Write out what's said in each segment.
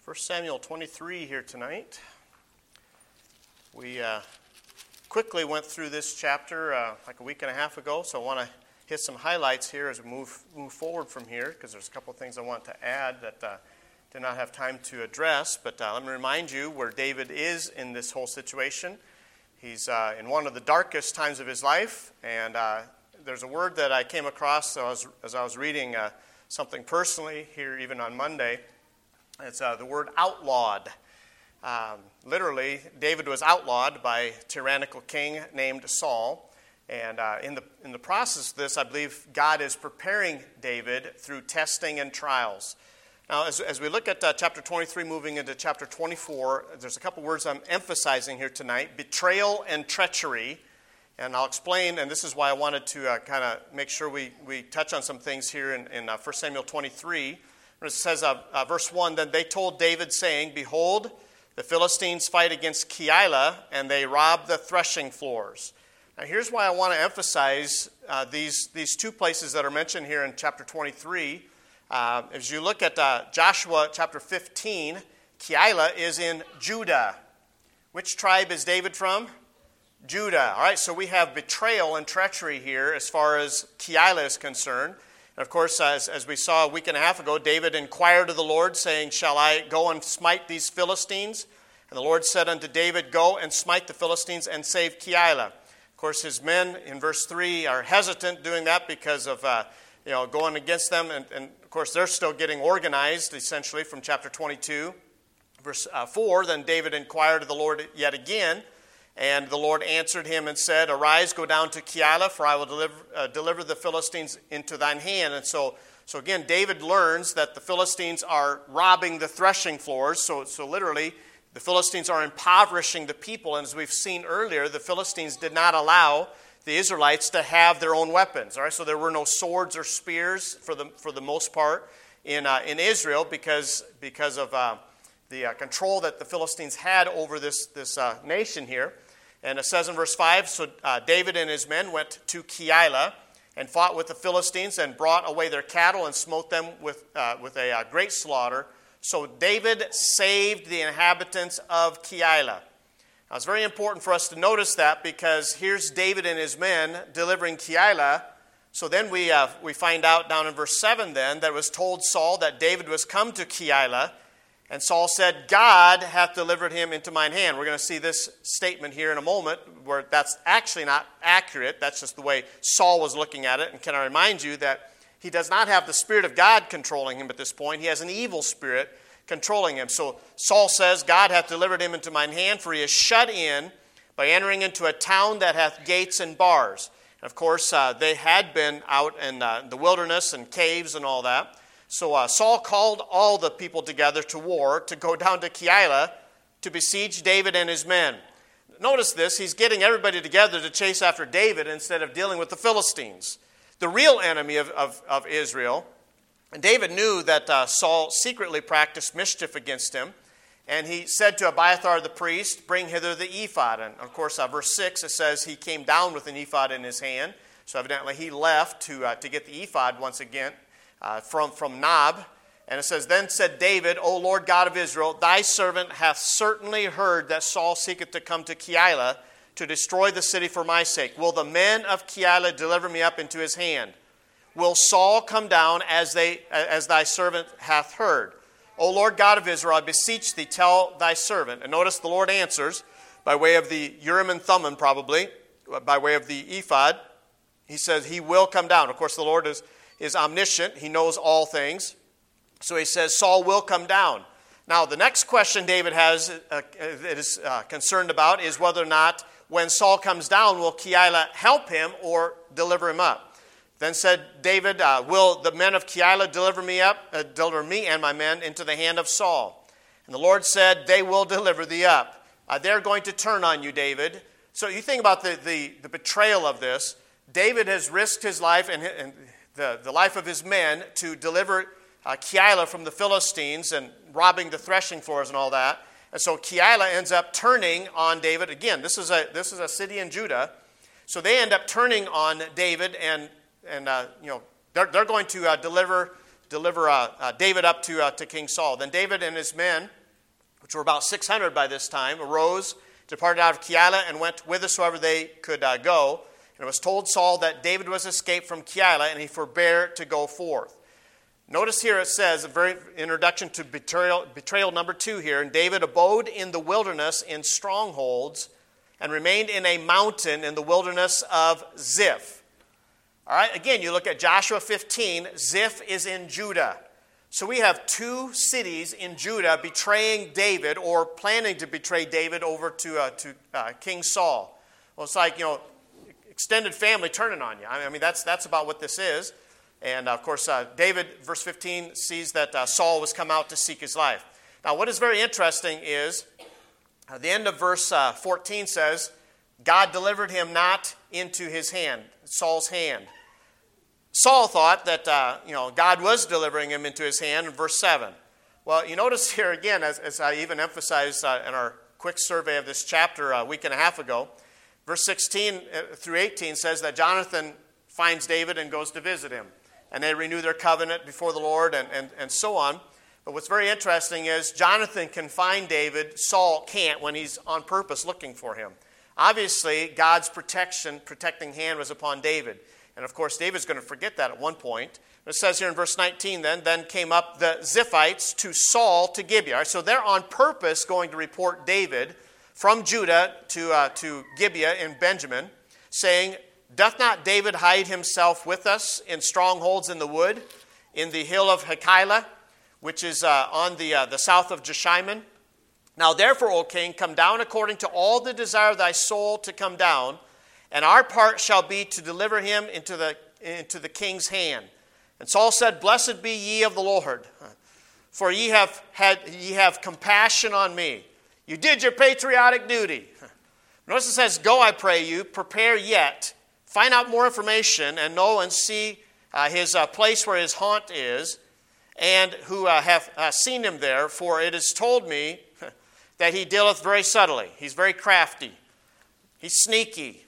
1 Samuel 23 here tonight. We quickly went through this chapter like a week and a half ago, so I want to hit some highlights here as we move forward from here, because there's a couple of things I want to add that did not have time to address. But let me remind you where David is in this whole situation. He's in one of the darkest times of his life, and there's a word that I came across as I was reading something personally here even on Monday. It's the word outlawed. Literally, David was outlawed by a tyrannical king named Saul. And in the process of this, I believe God is preparing David through testing and trials. Now, as we look at chapter 23, moving into chapter 24, there's a couple words I'm emphasizing here tonight: betrayal and treachery. And I'll explain, and this is why I wanted to kind of make sure we touch on some things here in 1 Samuel 23. It says, verse 1, Then they told David, saying, Behold, the Philistines fight against Keilah, and they rob the threshing floors. Now here's why I want to emphasize these two places that are mentioned here in chapter 23. As you look at Joshua chapter 15, Keilah is in Judah. Which tribe is David from? Judah. All right, so we have betrayal and treachery here as far as Keilah is concerned. And of course, as we saw a week and a half ago, David inquired of the Lord, saying, Shall I go and smite these Philistines? And the Lord said unto David, Go and smite the Philistines and save Keilah. Of course, his men in verse 3 are hesitant doing that because of going against them. And of course, they're still getting organized, essentially, from chapter 22. Verse 4, Then David inquired of the Lord yet again, and the Lord answered him and said, Arise, go down to Keilah, for I will deliver the Philistines into thine hand. And so again, David learns that the Philistines are robbing the threshing floors. So literally, the Philistines are impoverishing the people. And as we've seen earlier, the Philistines did not allow the Israelites to have their own weapons. All right, so there were no swords or spears for the most part in Israel because of the control that the Philistines had over this nation here. And it says in verse 5, So David and his men went to Keilah and fought with the Philistines and brought away their cattle and smote them with a great slaughter. So David saved the inhabitants of Keilah. Now it's very important for us to notice that, because here's David and his men delivering Keilah. So then we find out down in verse 7 then that it was told Saul that David was come to Keilah. And Saul said, God hath delivered him into mine hand. We're going to see this statement here in a moment where that's actually not accurate. That's just the way Saul was looking at it. And can I remind you that he does not have the Spirit of God controlling him at this point. He has an evil spirit controlling him. So Saul says, God hath delivered him into mine hand, for he is shut in by entering into a town that hath gates and bars. And of course, they had been out in the wilderness and caves and all that. So Saul called all the people together to war to go down to Keilah to besiege David and his men. Notice this, he's getting everybody together to chase after David instead of dealing with the Philistines, the real enemy of Israel. And David knew that Saul secretly practiced mischief against him. And he said to Abiathar the priest, Bring hither the ephod. And of course, verse 6, it says he came down with an ephod in his hand. So evidently he left to get the ephod once again. From Nob. And it says, Then said David, O Lord God of Israel, thy servant hath certainly heard that Saul seeketh to come to Keilah to destroy the city for my sake. Will the men of Keilah deliver me up into his hand? Will Saul come down as thy servant hath heard? O Lord God of Israel, I beseech thee, tell thy servant. And notice the Lord answers by way of the Urim and Thummim, probably, by way of the ephod. He says he will come down. Of course, the Lord is omniscient. He knows all things. So he says Saul will come down. Now, the next question David has is concerned about is whether or not when Saul comes down, will Keilah help him or deliver him up? Then said David, Will the men of Keilah deliver me and my men into the hand of Saul? And the Lord said, They will deliver thee up. They're going to turn on you, David. So you think about the betrayal of this. David has risked his life and the life of his men to deliver Keilah from the Philistines and robbing the threshing floors and all that. And so Keilah ends up turning on David. Again, this is a city in Judah. So they end up turning on David and they're going to deliver deliver David up to King Saul. Then David and his men, which were about 600 by this time, arose, departed out of Keilah, and went whithersoever they could go. And it was told Saul that David was escaped from Keilah, and he forbare to go forth. Notice here it says, a very introduction to betrayal number 2 here, and David abode in the wilderness in strongholds, and remained in a mountain in the wilderness of Ziph. All right, again, you look at Joshua 15, Ziph is in Judah. So we have 2 cities in Judah betraying David, or planning to betray David over to King Saul. Well, it's like, extended family turning on you. I mean, that's about what this is. And, of course, David, verse 15, sees that Saul was come out to seek his life. Now, what is very interesting is, the end of verse 14 says, God delivered him not into his hand, Saul's hand. Saul thought that, God was delivering him into his hand in verse 7. Well, you notice here again, as I even emphasized in our quick survey of this chapter a week and a half ago, verse 16 through 18 says that Jonathan finds David and goes to visit him. And they renew their covenant before the Lord and so on. But what's very interesting is Jonathan can find David, Saul can't when he's on purpose looking for him. Obviously, God's protecting hand was upon David. And of course, David's going to forget that at one point. It says here in verse 19, then came up the Ziphites to Saul to Gibeah. Right, so they're on purpose going to report David from Judah to Gibeah in Benjamin, saying, doth not David hide himself with us in strongholds in the wood, in the hill of Keilah, which is on the south of Jeshimon? Now therefore, O king, come down according to all the desire of thy soul to come down, and our part shall be to deliver him into the king's hand. And Saul said, Blessed be ye of the Lord, for ye have compassion on me. You did your patriotic duty. Notice it says, Go, I pray you, prepare yet. Find out more information and know and see his place where his haunt is, and who have seen him there, for it is told me that he dealeth very subtly. He's very crafty. He's sneaky.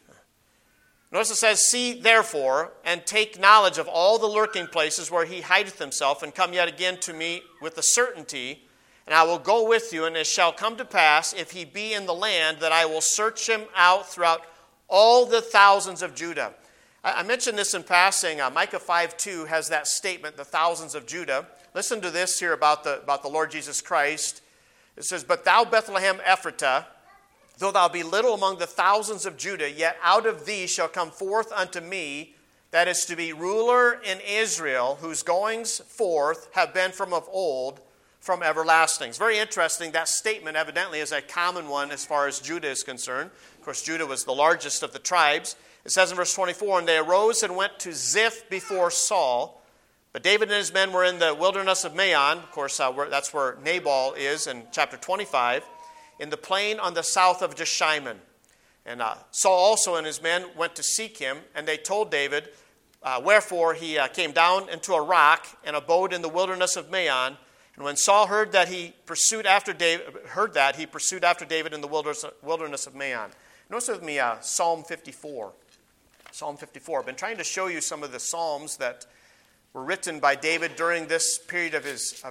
Notice it says, See therefore, and take knowledge of all the lurking places where he hideth himself, and come yet again to me with the certainty, and I will go with you, and it shall come to pass, if he be in the land, that I will search him out throughout all the thousands of Judah. I mentioned this in passing. Micah 5:2 has that statement, the thousands of Judah. Listen to this here about the Lord Jesus Christ. It says, But thou, Bethlehem Ephratah, though thou be little among the thousands of Judah, yet out of thee shall come forth unto me, that is to be ruler in Israel, whose goings forth have been from of old, from everlasting. It's very interesting. That statement evidently is a common one as far as Judah is concerned. Of course, Judah was the largest of the tribes. It says in verse 24, And they arose and went to Ziph before Saul. But David and his men were in the wilderness of Maon. Of course, that's where Nabal is in chapter 25. In the plain on the south of Jeshimon. And Saul also and his men went to seek him. And they told David, wherefore he came down into a rock and abode in the wilderness of Maon. And when Saul heard that, he pursued after David in the wilderness of Maon. Notice with me Psalm 54. Psalm 54. I've been trying to show you some of the psalms that were written by David during this period of his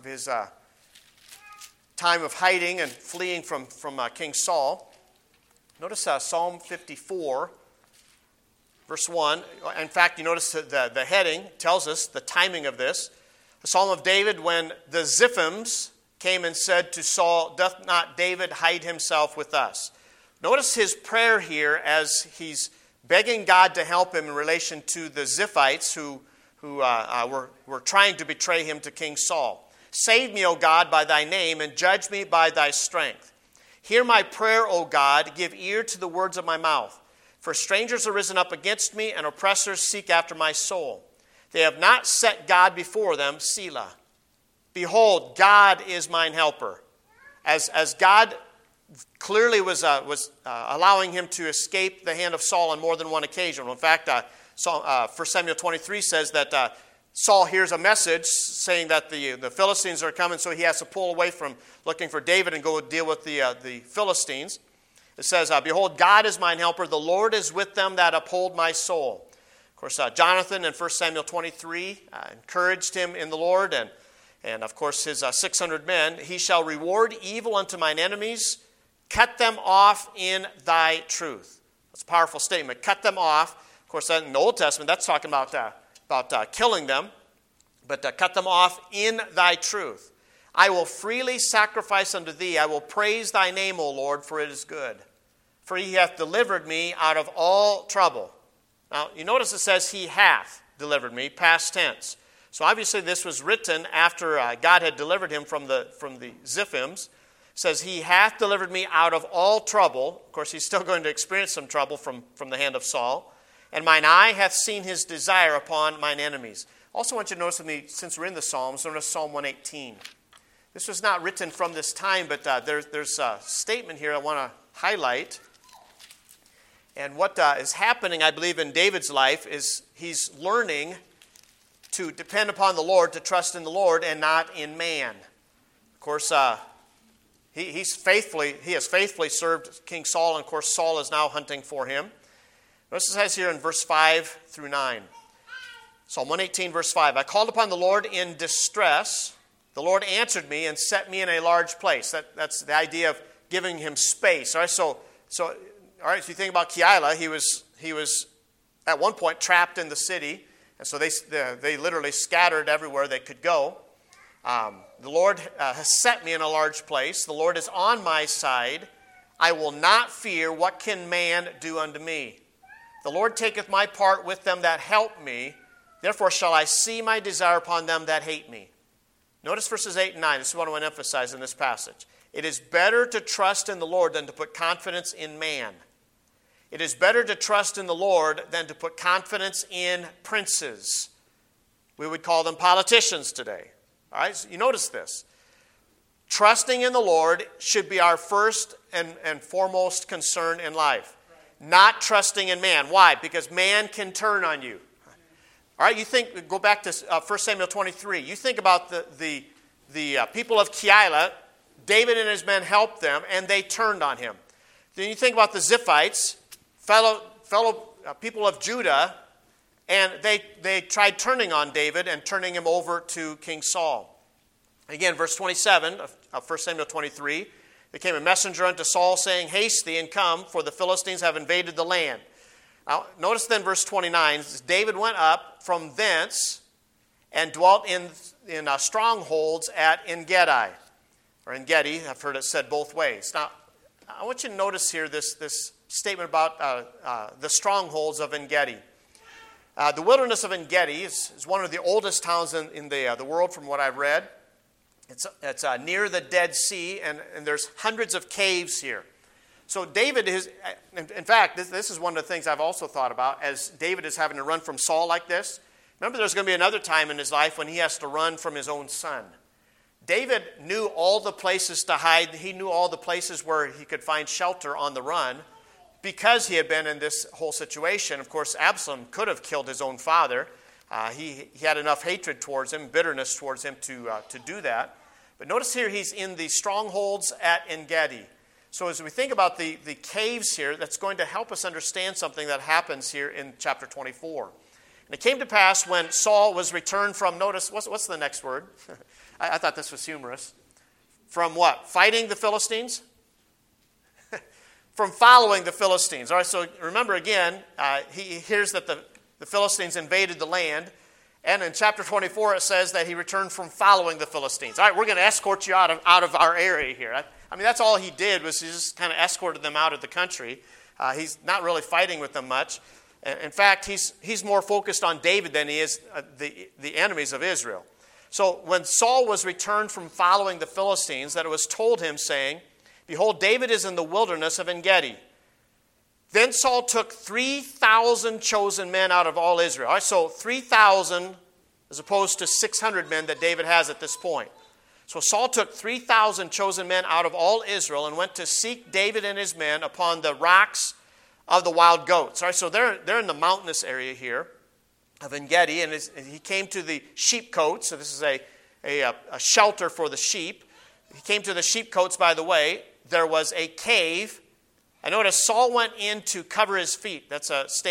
time of hiding and fleeing from King Saul. Notice Psalm 54, verse 1. In fact, you notice the heading tells us the timing of this. The Psalm of David when the Ziphims came and said to Saul, Doth not David hide himself with us? Notice his prayer here as he's begging God to help him in relation to the Ziphites who were trying to betray him to King Saul. Save me, O God, by thy name, and judge me by thy strength. Hear my prayer, O God, give ear to the words of my mouth. For strangers are risen up against me, and oppressors seek after my soul. They have not set God before them, Selah. Behold, God is mine helper. As God clearly was allowing him to escape the hand of Saul on more than one occasion. In fact, 1 Samuel 23 says that Saul hears a message saying that the Philistines are coming, so he has to pull away from looking for David and go deal with the Philistines. It says, Behold, God is mine helper. The Lord is with them that uphold my soul. Of course, Jonathan in 1 Samuel 23 encouraged him in the Lord, and of course his 600 men. He shall reward evil unto mine enemies, cut them off in thy truth. That's a powerful statement. Cut them off. Of course, in the Old Testament, that's talking about killing them, but cut them off in thy truth. I will freely sacrifice unto thee. I will praise thy name, O Lord, for it is good. For he hath delivered me out of all trouble. Now, you notice it says he hath delivered me, past tense. So obviously this was written after God had delivered him from the Ziphims. It says he hath delivered me out of all trouble. Of course, he's still going to experience some trouble from the hand of Saul. And mine eye hath seen his desire upon mine enemies. Also want you to notice with me, since we're in the Psalms, notice Psalm 118. This was not written from this time, but there's a statement here I want to highlight. And what is happening, I believe, in David's life is he's learning to depend upon the Lord, to trust in the Lord and not in man. Of course, he has faithfully served King Saul, and of course Saul is now hunting for him. Notice it says here in verse 5 through 9. Psalm 118, verse 5. I called upon the Lord in distress. The Lord answered me and set me in a large place. That's the idea of giving him space. All right, so if you think about Keilah, he was at one point trapped in the city, and so they literally scattered everywhere they could go. The Lord has set me in a large place. The Lord is on my side. I will not fear. What can man do unto me? The Lord taketh my part with them that help me. Therefore shall I see my desire upon them that hate me. Notice verses 8 and 9. This is what I want to emphasize in this passage. It is better to trust in the Lord than to put confidence in man. It is better to trust in the Lord than to put confidence in princes. We would call them politicians today. All right, so you notice this. Trusting in the Lord should be our first and foremost concern in life. Not trusting in man. Why? Because man can turn on you. All right, go back to 1 Samuel 23. You think about the people of Keilah. David and his men helped them, and they turned on him. Then you think about the Ziphites, fellow people of Judah, and they tried turning on David and turning him over to King Saul. Again, verse 27 of 1 Samuel 23, there came a messenger unto Saul, saying, Haste thee and come, for the Philistines have invaded the land. Now, notice then verse 29, David went up from thence and dwelt in strongholds at En-gedi, or En-gedi. I've heard it said both ways. Now, I want you to notice here this statement about the strongholds of En-gedi. The wilderness of En-gedi is one of the oldest towns in the world from what I've read. It's near the Dead Sea, and there's hundreds of caves here. So David is, in fact, this is one of the things I've also thought about as David is having to run from Saul like this. Remember, there's going to be another time in his life when he has to run from his own son. David knew all the places to hide. He knew all the places where he could find shelter on the run because he had been in this whole situation. Of course, Absalom could have killed his own father. He had enough hatred towards him, bitterness towards him to do that. But notice here he's in the strongholds at En-gedi. So as we think about the caves here, that's going to help us understand something that happens here in chapter 24. And it came to pass when Saul was returned from, notice, what's the next word? I thought this was humorous. From what? Fighting the Philistines? From following the Philistines. All right, so remember again, he hears that the Philistines invaded the land. And in chapter 24, it says that he returned from following the Philistines. All right, we're going to escort you out of our area here. I mean, that's all he did was he just kind of escorted them out of the country. He's not really fighting with them much. In fact, he's more focused on David than he is the enemies of Israel. So when Saul was returned from following the Philistines, that it was told him, saying, Behold, David is in the wilderness of En-gedi. Then Saul took 3,000 chosen men out of all Israel. All right, so 3,000 as opposed to 600 men that David has at this point. So Saul took 3,000 chosen men out of all Israel and went to seek David and his men upon the rocks of the wild goats. All right, so they're in the mountainous area here of En-gedi, and he came to the sheepcotes. So this is a shelter for the sheep. He came to the sheepcotes, by the way. There was a cave. I notice Saul went in to cover his feet. That's a statement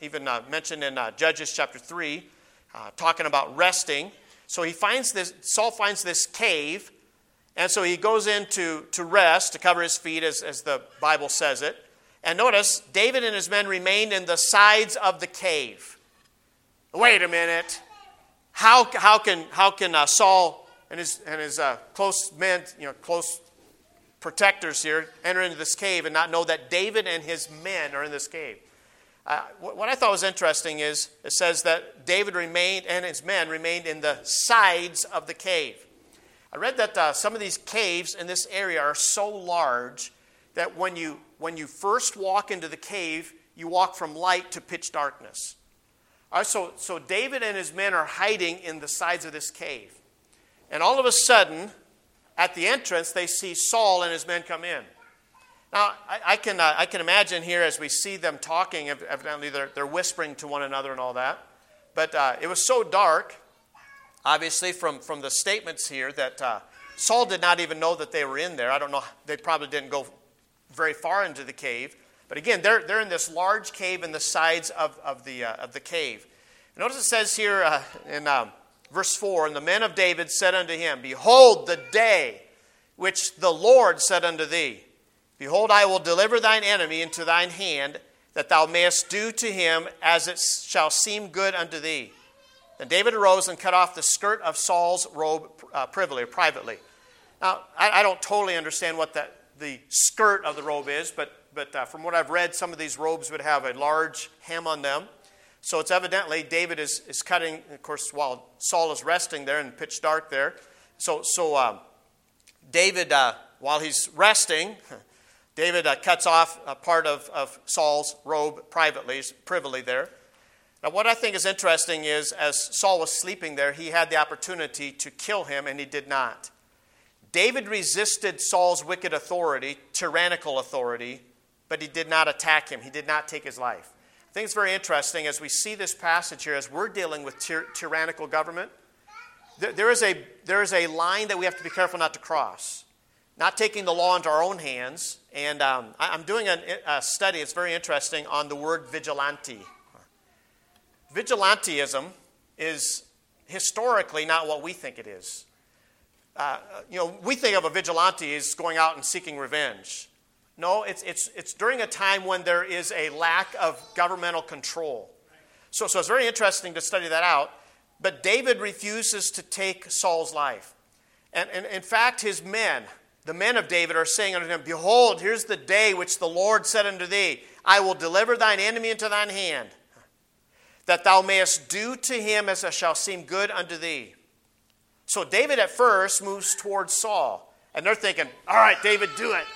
even mentioned in Judges chapter 3, talking about resting. So Saul finds this cave, and so he goes in to rest, to cover his feet, as the Bible says it. And notice, David and his men remained in the sides of the cave. Wait a minute. How can Saul and his close men, close protectors here, enter into this cave and not know that David and his men are in this cave? What I thought was interesting is it says that David remained and his men remained in the sides of the cave. I read that some of these caves in this area are so large that when you first walk into the cave, you walk from light to pitch darkness. So David and his men are hiding in the sides of this cave. And all of a sudden, at the entrance, they see Saul and his men come in. Now, I can imagine here as we see them talking, evidently they're whispering to one another and all that. But it was so dark, obviously, from the statements here, that Saul did not even know that they were in there. I don't know, they probably didn't go very far into the cave. But again, they're in this large cave in the sides of the cave. Notice it says here in verse 4, "And the men of David said unto him, Behold the day which the Lord said unto thee, Behold, I will deliver thine enemy into thine hand, that thou mayest do to him as it shall seem good unto thee. Then David arose and cut off the skirt of Saul's robe privately." Now, I don't totally understand what the skirt of the robe is, but from what I've read, some of these robes would have a large hem on them. So it's evidently David is cutting, of course, while Saul is resting there in pitch dark there. So David, while he's resting, David cuts off a part of Saul's robe privily there. Now, what I think is interesting is, as Saul was sleeping there, he had the opportunity to kill him, and he did not. David resisted Saul's wicked authority, tyrannical authority, but he did not attack him. He did not take his life. I think it's very interesting as we see this passage here, as we're dealing with tyrannical government, there is a line that we have to be careful not to cross. Not taking the law into our own hands. And I'm doing a study, it's very interesting, on the word vigilante. Vigilantism is historically not what we think it is. We think of a vigilante as going out and seeking revenge. No, it's during a time when there is a lack of governmental control. So it's very interesting to study that out. But David refuses to take Saul's life. And in fact, his men, the men of David, are saying unto him, "Behold, here's the day which the Lord said unto thee, I will deliver thine enemy into thine hand, that thou mayest do to him as it shall seem good unto thee." So David at first moves towards Saul. And they're thinking, all right, David, do it.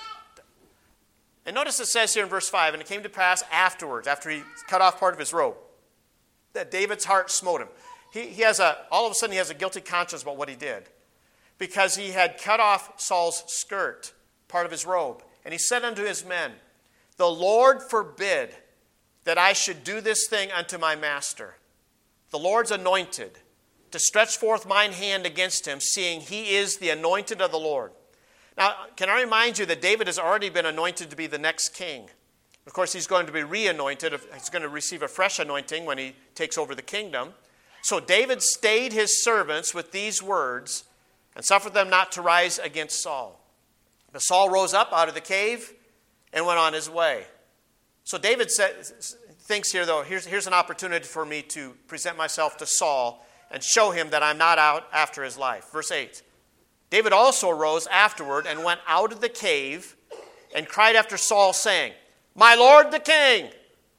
And notice it says here in verse 5, "And it came to pass afterwards," after he cut off part of his robe, "that David's heart smote him." All of a sudden he has a guilty conscience about what he did, because he had cut off Saul's skirt, part of his robe. And he said unto his men, "The Lord forbid that I should do this thing unto my master, the Lord's anointed, to stretch forth mine hand against him, seeing he is the anointed of the Lord." Now, can I remind you that David has already been anointed to be the next king? Of course, he's going to be re-anointed. He's going to receive a fresh anointing when he takes over the kingdom. So David stayed his servants with these words and suffered them not to rise against Saul. But Saul rose up out of the cave and went on his way. So David thinks here, though, here's an opportunity for me to present myself to Saul and show him that I'm not out after his life. Verse 8. "David also arose afterward and went out of the cave and cried after Saul, saying, My lord the king.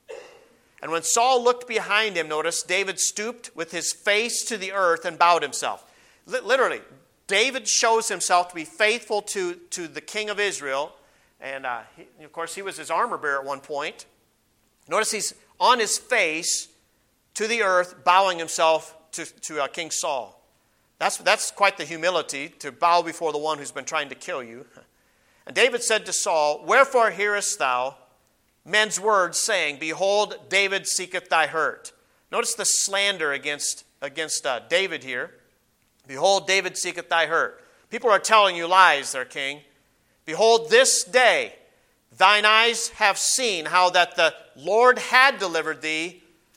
And when Saul looked behind him, notice, David stooped with his face to the earth and bowed himself." Literally, David shows himself to be faithful to the king of Israel. And of course, he was his armor bearer at one point. Notice he's on his face to the earth, bowing himself to King Saul. That's quite the humility, to bow before the one who's been trying to kill you. "And David said to Saul, Wherefore hearest thou men's words, saying, Behold, David seeketh thy hurt?" Notice the slander against David here. "Behold, David seeketh thy hurt." People are telling you lies there, king. "Behold, this day thine eyes have seen how that the Lord had delivered thee,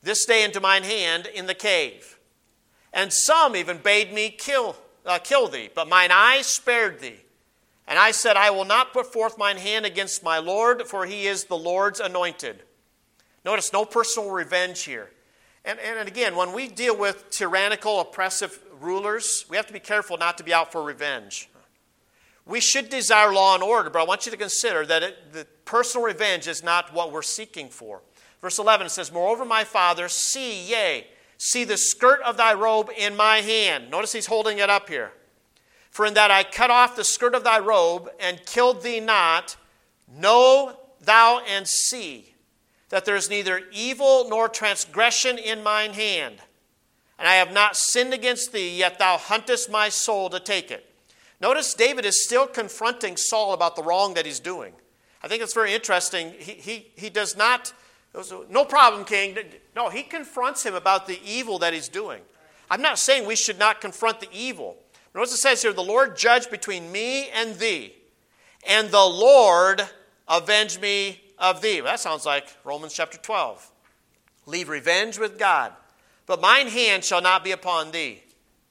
this day into mine hand in the cave. And some even bade me kill thee, but mine eyes spared thee. And I said, I will not put forth mine hand against my Lord, for he is the Lord's anointed. Notice no personal revenge here. And again, when we deal with tyrannical, oppressive rulers, we have to be careful not to be out for revenge. We should desire law and order, but I want you to consider that the personal revenge is not what we're seeking for. Verse 11 says, Moreover, my father, see the skirt of thy robe in my hand. Notice he's holding it up here. For in that I cut off the skirt of thy robe and killed thee not, know thou and see that there is neither evil nor transgression in mine hand. And I have not sinned against thee, yet thou huntest my soul to take it. Notice David is still confronting Saul about the wrong that he's doing. I think it's very interesting. He does not, no problem, king. No, he confronts him about the evil that he's doing. I'm not saying we should not confront the evil. Notice it says here, the Lord judge between me and thee, and the Lord avenge me of thee. Well, that sounds like Romans chapter 12. Leave revenge with God, but mine hand shall not be upon thee.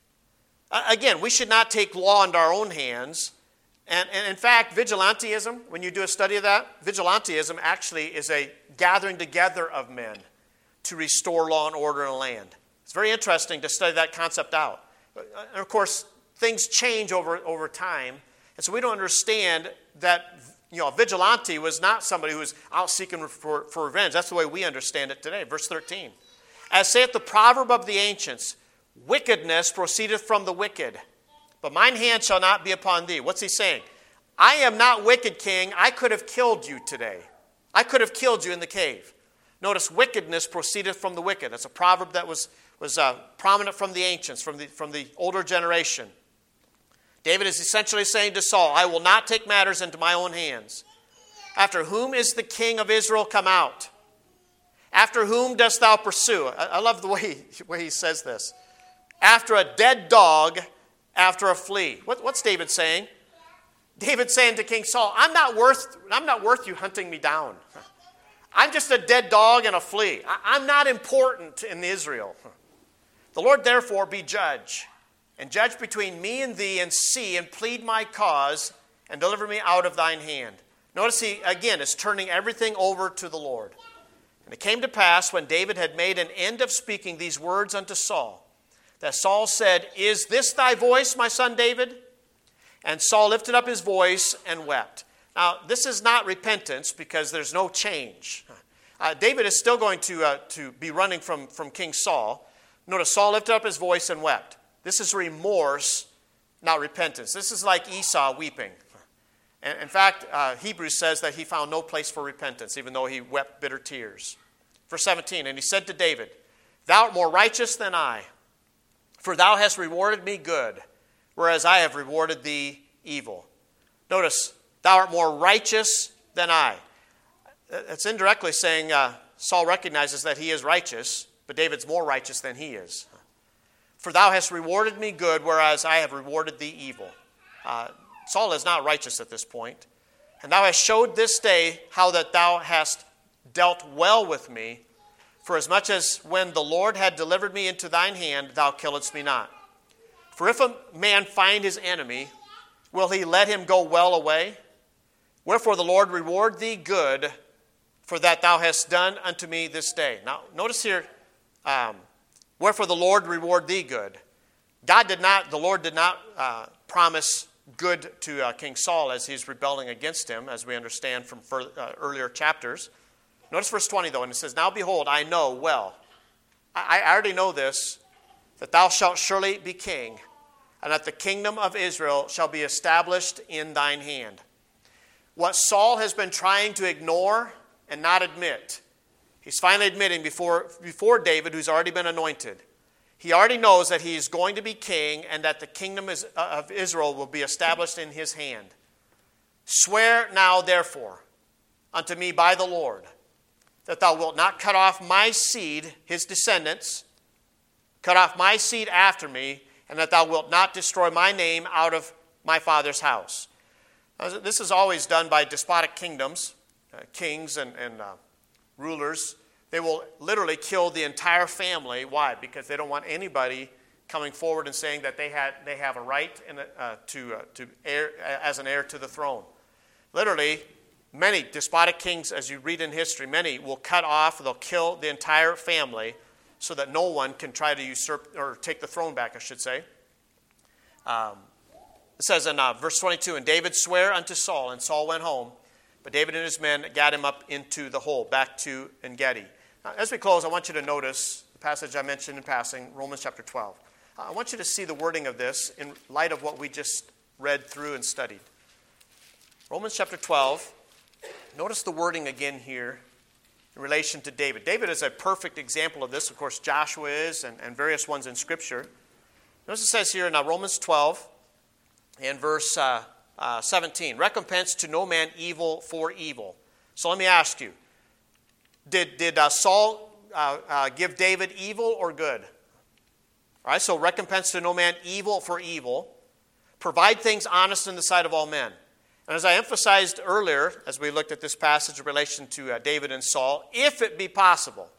Again, we should not take law into our own hands. And in fact, vigilantism, when you do a study of that, vigilantism actually is a gathering together of men to restore law and order in a land. It's very interesting to study that concept out. And of course, things change over time. And so we don't understand that a vigilante was not somebody who was out seeking for revenge. That's the way we understand it today. Verse 13. As saith the proverb of the ancients, wickedness proceedeth from the wicked, but mine hand shall not be upon thee. What's he saying? I am not wicked, king. I could have killed you today. I could have killed you in the cave. Notice, wickedness proceedeth from the wicked. That's a proverb that was prominent from the ancients, from the older generation. David is essentially saying to Saul, I will not take matters into my own hands. After whom is the king of Israel come out? After whom dost thou pursue? I love the way he says this. After a dead dog, after a flea. What's David saying? David's saying to King Saul, I'm not worth you hunting me down. I'm just a dead dog and a flea. I'm not important in Israel. The Lord therefore be judge, and judge between me and thee, and see and plead my cause, and deliver me out of thine hand. Notice he, again, is turning everything over to the Lord. And it came to pass, when David had made an end of speaking these words unto Saul, that Saul said, Is this thy voice, my son David? And Saul lifted up his voice and wept. Now, this is not repentance because there's no change. David is still going to be running from King Saul. Notice, Saul lifted up his voice and wept. This is remorse, not repentance. This is like Esau weeping. And in fact, Hebrews says that he found no place for repentance, even though he wept bitter tears. Verse 17, and he said to David, Thou art more righteous than I, for thou hast rewarded me good, whereas I have rewarded thee evil. Notice, thou art more righteous than I. That's indirectly saying Saul recognizes that he is righteous, but David's more righteous than he is. For thou hast rewarded me good, whereas I have rewarded thee evil. Saul is not righteous at this point. And thou hast showed this day how that thou hast dealt well with me, for as much as when the Lord had delivered me into thine hand, thou killedst me not. For if a man find his enemy, will he let him go well away? Wherefore the Lord reward thee good, for that thou hast done unto me this day. Now, notice here, wherefore the Lord reward thee good. The Lord did not promise good to King Saul as he's rebelling against him, as we understand from earlier chapters. Notice verse 20, though, and it says, Now behold, I know well, I already know this, that thou shalt surely be king, and that the kingdom of Israel shall be established in thine hand. What Saul has been trying to ignore and not admit, he's finally admitting before David, who's already been anointed. He already knows that he is going to be king and that the kingdom of Israel will be established in his hand. Swear now, therefore, unto me by the Lord, that thou wilt not cut off my seed, his descendants, cut off my seed after me, and that thou wilt not destroy my name out of my father's house. Now, this is always done by despotic kingdoms, kings and rulers They will literally kill the entire family. Why? Because they don't want anybody coming forward and saying that they have a right to heir, as an heir to the throne. Literally, many despotic kings, as you read in history, many will cut off, they'll kill the entire family so that no one can try to usurp or take the throne back, I should say. It says in verse 22, "And David sware unto Saul, and Saul went home. But David and his men gat him up into the hole, back to En-gedi." Now, as we close, I want you to notice the passage I mentioned in passing, Romans chapter 12. I want you to see the wording of this in light of what we just read through and studied. Romans chapter 12, notice the wording again here in relation to David. David is a perfect example of this. Of course, Joshua is, and various ones in Scripture. Notice it says here in Romans 12, in verse 17, "Recompense to no man evil for evil." So let me ask you, did Saul give David evil or good? All right, so recompense to no man evil for evil. Provide things honest in the sight of all men. And as I emphasized earlier, as we looked at this passage in relation to David and Saul, if it be possible,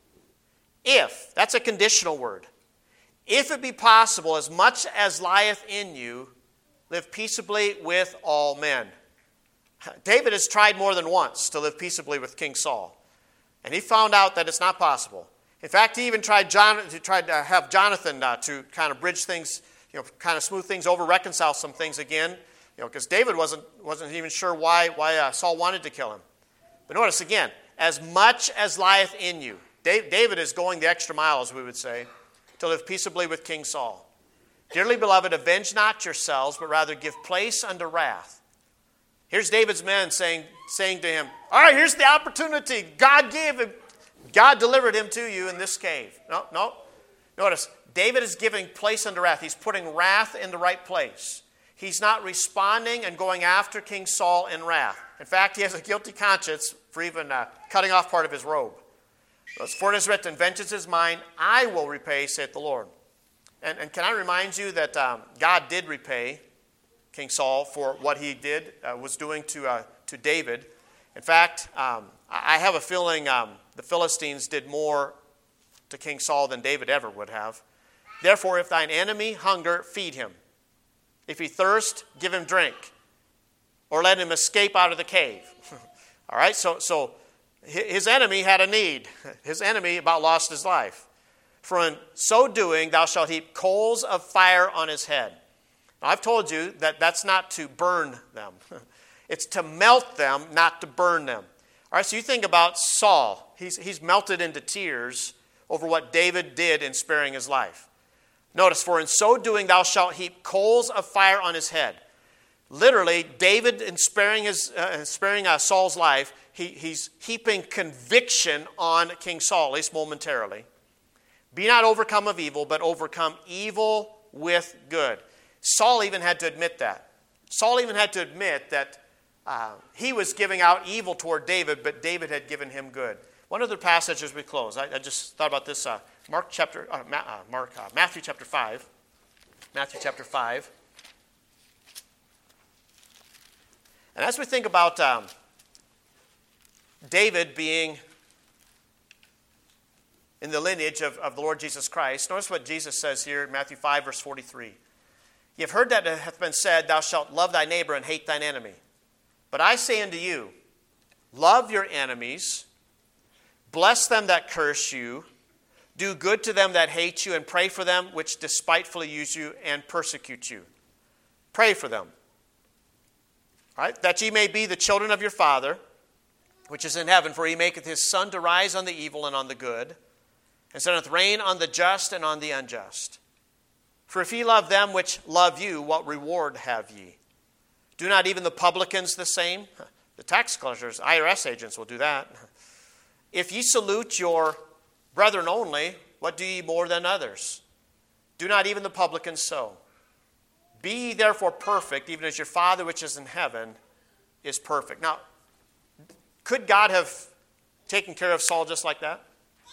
if, that's a conditional word, if it be possible, as much as lieth in you, live peaceably with all men. David has tried more than once to live peaceably with King Saul. And he found out that it's not possible. In fact, he even tried to have Jonathan to kind of bridge things, kind of smooth things over, reconcile some things again, because David wasn't even sure why Saul wanted to kill him. But notice again, as much as lieth in you. David is going the extra mile, as we would say, to live peaceably with King Saul. "Dearly beloved, avenge not yourselves, but rather give place unto wrath." Here's David's men saying to him, "All right, here's the opportunity. God delivered him to you in this cave." No. Notice, David is giving place unto wrath. He's putting wrath in the right place. He's not responding and going after King Saul in wrath. In fact, he has a guilty conscience for even cutting off part of his robe. "For it is written, vengeance is mine, I will repay, saith the Lord." And can I remind you that God did repay King Saul for what he was doing to David. In fact, I have a feeling the Philistines did more to King Saul than David ever would have. "Therefore, if thine enemy hunger, feed him. If he thirst, give him drink. Or let him escape out of the cave." All right, so his enemy had a need. His enemy about lost his life. "For in so doing, thou shalt heap coals of fire on his head." Now, I've told you that that's not to burn them. It's to melt them, not to burn them. All right, so you think about Saul. He's melted into tears over what David did in sparing his life. Notice, "For in so doing, thou shalt heap coals of fire on his head." Literally, David, in sparing Saul's life, he's heaping conviction on King Saul, at least momentarily. "Be not overcome of evil, but overcome evil with good." Saul even had to admit that. Saul even had to admit that he was giving out evil toward David, but David had given him good. One other passage as we close. I just thought about this. Matthew chapter 5. Matthew chapter 5. And as we think about David being in the lineage of the Lord Jesus Christ, notice what Jesus says here in Matthew 5, verse 43. "Ye have heard that it hath been said, Thou shalt love thy neighbor and hate thine enemy. But I say unto you, love your enemies, bless them that curse you, do good to them that hate you, and pray for them which despitefully use you and persecute you." Pray for them. All right? "That ye may be the children of your Father, which is in heaven, for he maketh his sun to rise on the evil and on the good, and sendeth rain on the just and on the unjust. For if ye love them which love you, what reward have ye? Do not even the publicans the same?" The tax collectors, IRS agents will do that. "If ye salute your brethren only, what do ye more than others? Do not even the publicans so? Be ye therefore perfect, even as your Father which is in heaven is perfect." Now, could God have taken care of Saul just like that?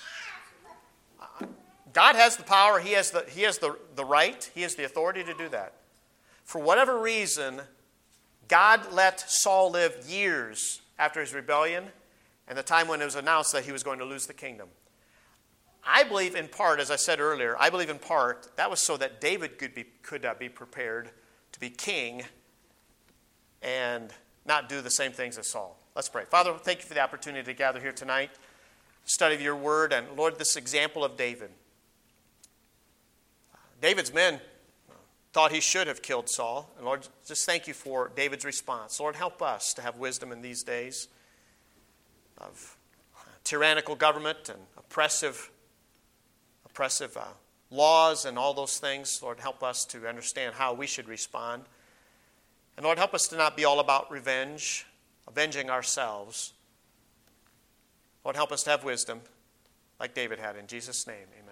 God has the power. He has the right. He has the authority to do that. For whatever reason, God let Saul live years after his rebellion, and the time when it was announced that he was going to lose the kingdom. I believe in part, as I said earlier, that was so that David could be prepared to be king and not do the same things as Saul. Let's pray. Father, thank you for the opportunity to gather here tonight, study your word, and Lord, this example of David. David's men thought he should have killed Saul. And Lord, just thank you for David's response. Lord, help us to have wisdom in these days of tyrannical government and oppressive laws and all those things. Lord, help us to understand how we should respond. And Lord, help us to not be all about revenge, avenging ourselves. Lord, help us to have wisdom like David had. In Jesus' name, amen.